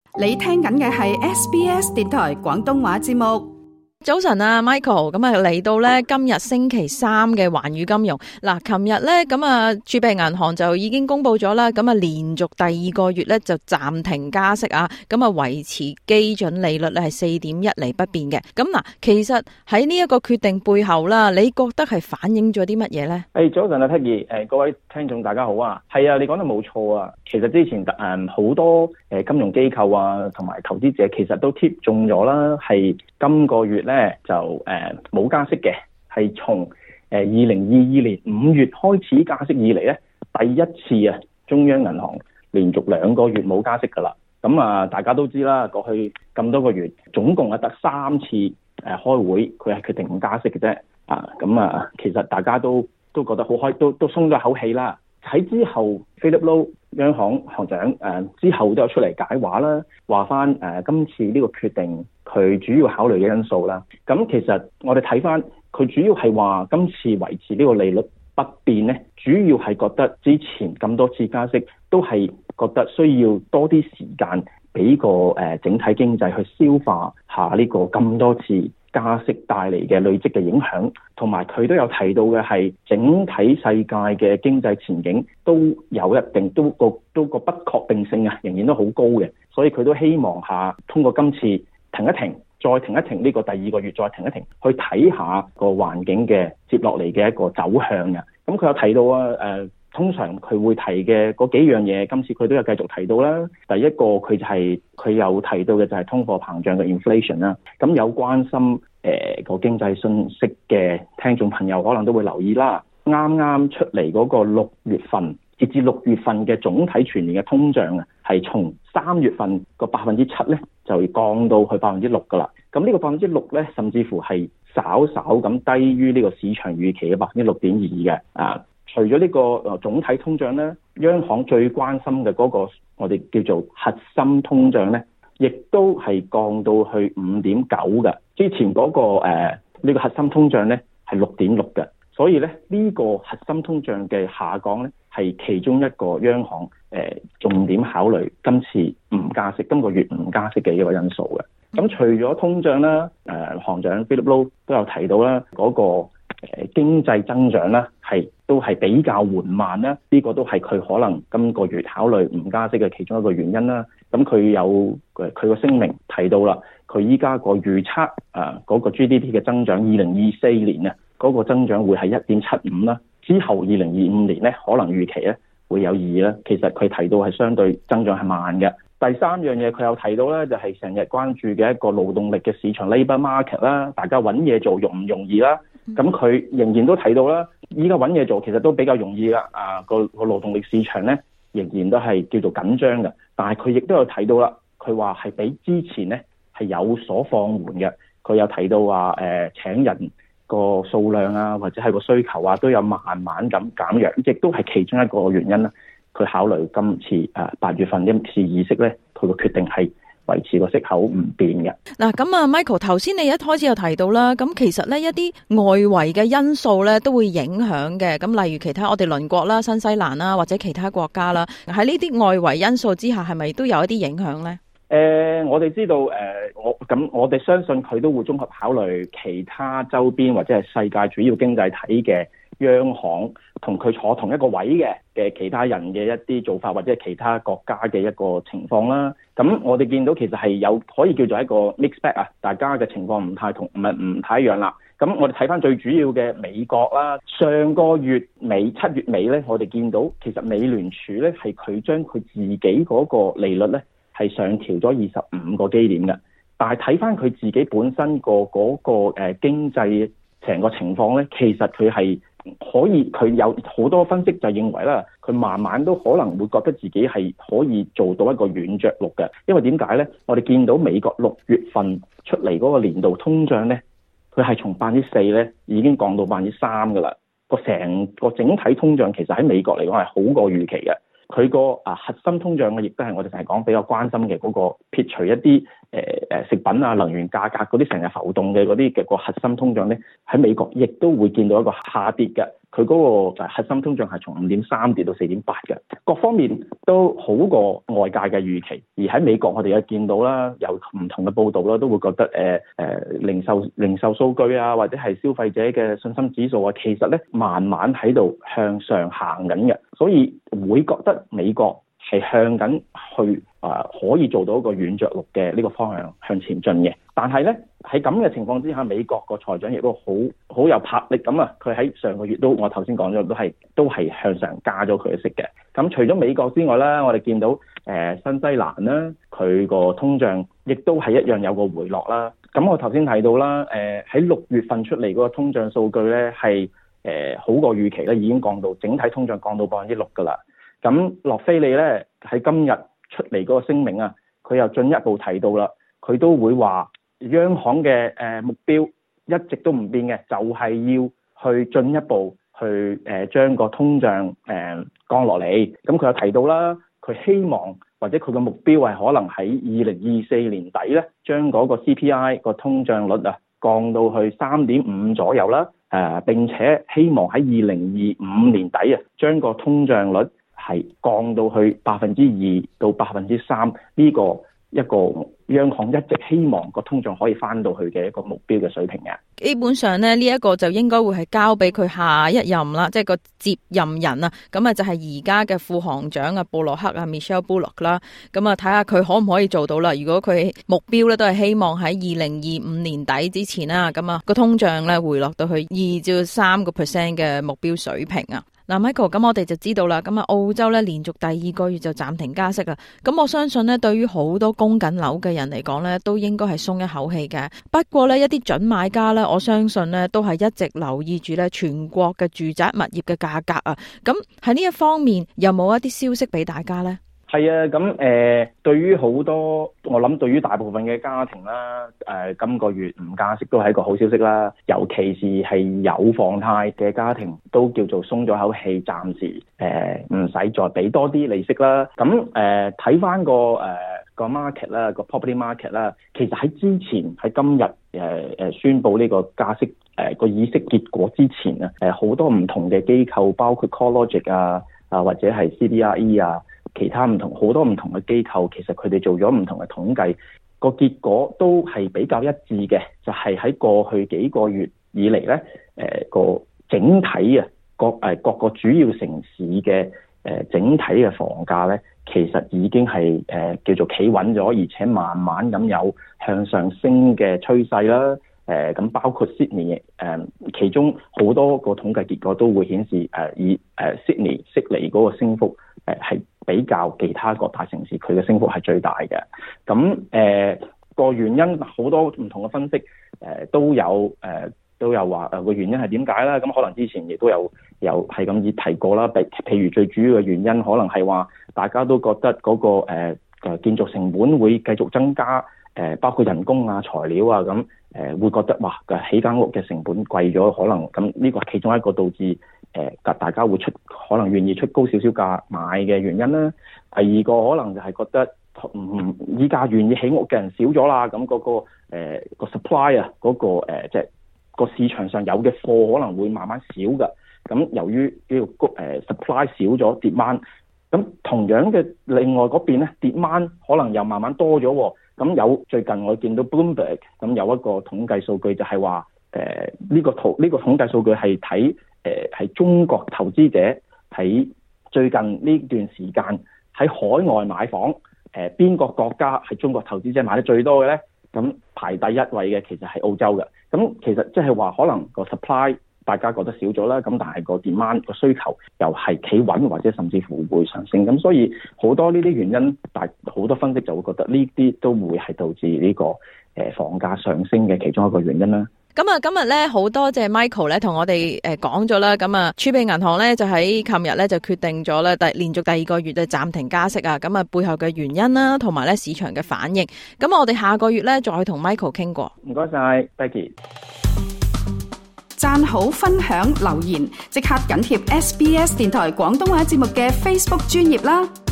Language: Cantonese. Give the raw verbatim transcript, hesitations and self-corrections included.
你聽緊嘅係 S B S 電台廣東話節目。 早晨啊 Michael， 咁啊嚟到咧今日星期三嘅環宇金融。嗱，琴日咧咁啊儲備銀行就已經公布咗啦，咁啊連續第二個月咧就暫停加息啊，咁啊維持基準利率咧係四點一厘不變嘅。咁嗱，其實喺呢一個決定背後啦，你覺得係反映咗啲乜嘢咧？ 誒，早晨啊 Peggy， 誒各位聽眾大家好啊，係啊，你講得冇錯啊。其實之前誒好多誒金融機構啊同埋投資者其實都貼中咗啦，係今個月咧就誒冇加息嘅，係從誒二零二二年五月開始加息以嚟咧，第一次啊中央銀行連續兩個月冇加息噶啦。咁啊大家都知啦，過去咁多個月總共係得三次誒開會，佢係決定唔加息嘅啫。啊咁啊，其實大家都都覺得好開，都都鬆咗口氣啦。喺之後 Philip Lowe 央行行長誒、呃、之後都有出嚟解話啦，話翻誒今次呢個決定佢主要考慮嘅因素啦。咁其實我哋睇翻佢主要係話今次維持呢個利率不變咧，主要係覺得之前咁多次加息都係覺得需要多啲時間俾個誒、呃、整體經濟去消化下呢個咁多次加息帶嚟嘅累積嘅影響，同埋佢都有提到嘅係整體世界嘅經濟前景都有一定都個都個不確定性啊，仍然都好高嘅，所以佢都希望下通過今次停一停，再停一停呢個第二個月，再停一停，去睇下個環境嘅接落嚟嘅一個走向嘅。咁佢有提到啊，誒、呃。通常佢會提嘅嗰幾樣嘢，今次佢都有繼續提到啦。第一個佢就係、是、佢有提到嘅就係通貨膨脹嘅 inflation 啦。咁有關心誒個、呃、經濟信息嘅聽眾朋友可能都會留意啦。啱啱出嚟嗰個六月份，截至六月份嘅總體全年嘅通脹啊，係從三月份個百分之七咧，就降到去百分之六噶啦。咁呢個百分之六咧，甚至乎係稍稍咁低於呢個市場預期嘅百分之六點二嘅啊。除咗呢個誒總體通脹咧，央行最關心嘅嗰個我哋叫做核心通脹咧，亦都係降到去五點九嘅。之前嗰、那個誒呢、呃這個核心通脹咧係六點六嘅，所以咧呢、這個核心通脹嘅下降咧係其中一個央行誒、呃、重點考慮今次唔加息，今個月唔加息嘅一個因素嘅。咁除咗通脹啦，誒、呃、行長 Philip Lowe 都有提到啦，嗰、那個誒、呃、經濟增長啦係。都係比較緩慢啦，呢、這個都係佢可能今個月考慮唔加息嘅其中一個原因啦。咁佢有佢個聲明提到啦，佢依家個預測啊嗰、那個 G D P 嘅增長，二零二四年啊嗰、那個增長會係一點七五啦，之後二零二五年咧可能預期咧會有二啦。其實佢提到係相對增長係慢嘅。第三樣嘢佢有提到咧，就係成日關注嘅一個勞動力嘅市場 labour market 啦，大家揾嘢做容唔容易啦？咁佢仍然都提到啦，依家揾嘢做其實都比較容易啦，啊個個勞動力市場咧仍然都係叫做緊張嘅，但係佢亦都有提到啦，佢話係比之前咧係有所放緩嘅。佢有提到話誒、呃、請人個數量啊，或者係個需求啊，都有慢慢咁減弱，亦都係其中一個原因啦。佢考慮今次誒八月份一次議息咧，佢個決定係維持個息口唔變嘅。 嗱，咁啊 Michael 頭先你一開始有提到啦，咁其實咧一啲外圍嘅因素咧都會影響嘅，咁例如其他我哋鄰國啦、新西蘭啦或者其他國家啦，喺呢啲外圍因素之下，係咪都有一啲影響咧？ 誒、呃，我哋知道誒、呃，我咁我哋相信佢都會綜合考慮其他周邊或者係世界主要經濟體嘅央行同佢坐同一個位嘅嘅其他人嘅一啲做法，或者係其他國家嘅一個情況啦。咁我哋見到其實係有可以叫做一個 mixed bag 啊，大家嘅情況唔太同，唔係唔太一樣啦。咁我哋睇翻最主要嘅美國啦，上個月尾七月尾咧，我哋見到其實美聯儲咧係佢將佢自己嗰個利率咧係上調咗二十五個基點嘅，但係睇翻佢自己本身個嗰個誒經濟成個情況咧，其實佢係可以，佢有好多分析就認為啦，佢慢慢都可能會覺得自己係可以做到一個軟着陸嘅，因為點解咧？我哋見到美國六月份出嚟嗰個年度通脹咧，佢係從百分之四咧已經降到百分之三噶啦，個成個整體通脹其實喺美國嚟講係好過預期嘅。佢個啊核心通脹嘅，亦都係我哋成日講比較關心嘅嗰個撇除一啲誒誒食品啊、能源價格嗰啲成日浮動嘅嗰啲嘅個核心通脹咧，喺美國亦都會見到一個下跌嘅。 佢嗰個核心通脹係從五點三跌到四點八嘅，各方面都好過外界嘅預期。而喺美國，我哋又見到啦，有唔同嘅報道啦，都會覺得誒誒、呃、零售零售數據啊，或者係消費者嘅信心指數啊，其實咧慢慢喺度向上行緊嘅，所以會覺得美國係向緊去啊、呃，可以做到一個軟着陸嘅呢個方向向前進嘅。但係咧喺咁嘅情況之下，美國個財長亦都好好有魄力咁啊！佢喺上個月都我頭先講咗，都係都係向上加咗佢嘅息嘅。咁除咗美國之外啦，我哋見到誒、呃、新西蘭啦，佢個通脹亦都係一樣有個回落啦。咁我頭先提到啦，誒喺六月份出嚟嗰個通脹數據咧係誒好過預期咧，已經降到整體通脹降到百分之六㗎啦。咁洛菲利咧喺今日出嚟嗰個聲明啊，佢又進一步提到啦，佢都會話央行嘅誒目標一直都唔變嘅，就係、是、要去進一步去誒將個通脹誒、呃、降落嚟。咁佢又提到啦，佢希望或者佢嘅目標係可能喺二零二四年底咧，將嗰個 C P I 個通脹率啊降到去三點五左右啦。誒、呃、並且希望喺二零二五年底啊，將個通脹率係降到去百分之二到百分之三呢個一個央行一直希望個通脹可以翻到去嘅一個目標嘅水平嘅。 基本上咧，呢、這、一個就應該會係交俾佢下一任啦，即係個接任人啊。咁啊就係而家嘅副行長啊布洛克啊 Michelle Bullock 啦。咁啊睇下佢可唔可以做到啦。如果佢目標咧都係希望喺二零二五年底之前啦，咁啊個通脹咧回落到去二至三個 percent 嘅目標水平啊。嗱 Michael，咁我哋就知道啦，咁啊澳洲咧連續第二個月就暫停加息啦。咁我相信咧，對於好多供緊樓嘅人嚟講咧，都應該係鬆一口氣嘅。不過咧，一啲準買家咧，我相信咧都係一直留意住咧全國嘅住宅物業嘅價格啊。咁喺呢一方面，有冇一啲消息俾大家咧？ 係啊，咁誒、呃，對於好多，我諗對於大部分嘅家庭啦，誒、呃，今個月唔加息都係一個好消息啦。尤其是係有房貸嘅家庭，都叫做鬆咗口氣，暫時誒唔使再俾多啲利息啦。咁誒睇翻個誒、呃、個 market 啦，個 property market 啦，其實喺之前喺今日誒誒宣佈呢個加息誒個議息結果之前啊，誒、呃、好多唔同嘅機構，包括 CoreLogic 啊啊或者係 C B R E 啊。其他唔同好多唔同嘅機構，其實佢哋做咗唔同嘅統計，個結果都係比較一致嘅，就係、是、喺過去幾個月以嚟咧，誒、呃、個整體啊各誒、呃、各個主要城市嘅誒、呃、整體嘅房價咧，其實已經係誒、呃、叫做企穩咗，而且慢慢咁有向上升嘅趨勢啦。誒、呃、咁包括 Sydney 誒、呃，其中好多個統計結果都會顯示誒、呃、以誒、呃、Sydney 悉尼嗰個升幅誒係。呃比較其他各大城市，佢嘅升幅係最大嘅。咁誒個原因好多唔同嘅分析，誒、呃、都有誒、呃、都有話誒個原因係點解啦？咁可能之前亦都有有係咁以提過啦。譬譬如最主要嘅原因，可能係話大家都覺得嗰、那個誒誒、呃、建築成本會繼續增加，誒、呃、包括人工啊、材料啊，咁誒、呃、會覺得哇起間屋嘅成本貴咗，可能咁呢個係其中一個導致。誒，大家會出可能願意出高少少價買嘅原因啦。第二個可能就係覺得，嗯，依家願意起屋嘅人少咗啦，咁嗰、那個誒、呃、個 supply 啊，嗰、那個誒即係個市場上有嘅貨可能會慢慢少噶。咁由於呢個谷誒 supply 少咗，demand，咁同樣嘅另外嗰邊咧 demand 可能又慢慢多咗。咁有最近我見到 Bloomberg 咁有一個統計數據就係話，誒、呃、呢、這個圖呢、這個統計數據係睇。誒，係中國投資者喺最近呢段時間喺海外買房，誒邊個國家係中國投資者買得最多嘅咧？咁排第一位嘅其實係澳洲嘅。咁其實即係話可能個 supply 大家覺得少咗啦，咁但係個 demand 個需求又係企穩或者甚至乎會上升。咁所以好多呢啲原因，但好多分析就會覺得呢啲都會係導致呢個誒房價上升嘅其中一個原因啦。 咁啊，今日咧好多謝 Michael 咧同我哋誒講咗啦，咁啊儲備銀行咧就喺琴日咧就決定咗咧，第連續第二個月就暫停加息啊，咁啊背後嘅原因啦，同埋咧市場嘅反應，咁我哋下個月咧再同 Michael 傾過。 唔該晒 Becky， 讚好分享留言，即刻緊貼 S B S 電台廣東話節目嘅 Facebook 專頁啦。